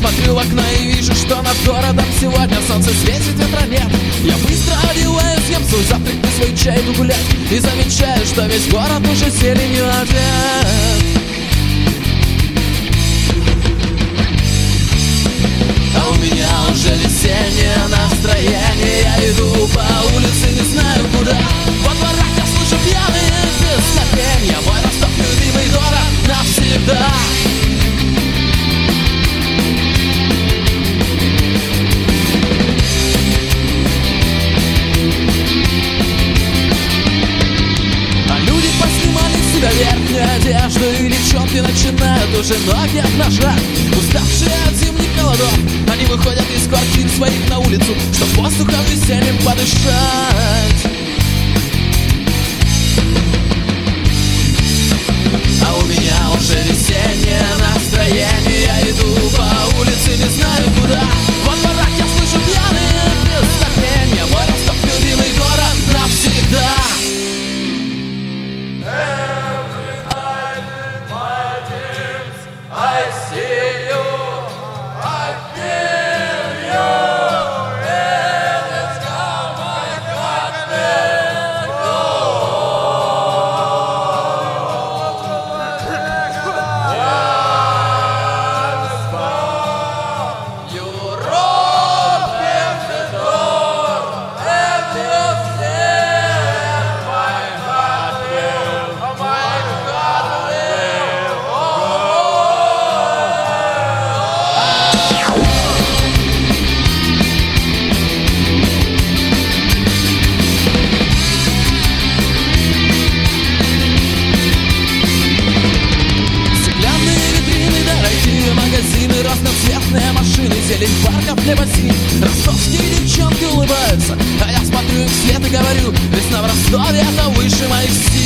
смотрю в окно и вижу, что над городом сегодня солнце светит, ветра нет. Я быстро одеваюсь, ем свой завтрак и свой чай, иду гулять и замечаю, что весь город уже зеленью одет. А у меня уже весеннее настроение. Я иду по улице, не знаю куда. Во дворах я слышу пьяные песнопения. Мой Ростов, любимый город навсегда. А люди поснимали с себя верхнюю одежду, и девчонки начинают уже ноги обнажать. Уставшие от зимних холодов, они выходят из квартир своих на улицу, чтоб воздухом весенним подышать. А у меня уже весеннее настроение. Я иду по улице, не знаю куда. Во дворах я слышу пьяные песнопения. Мой Ростов, любимый город навсегда. Разноцветные машины, зелень парков для бассейн. Ростовские девчонки улыбаются, а я смотрю им вслед и говорю: весна в Ростове — это выше моих сил.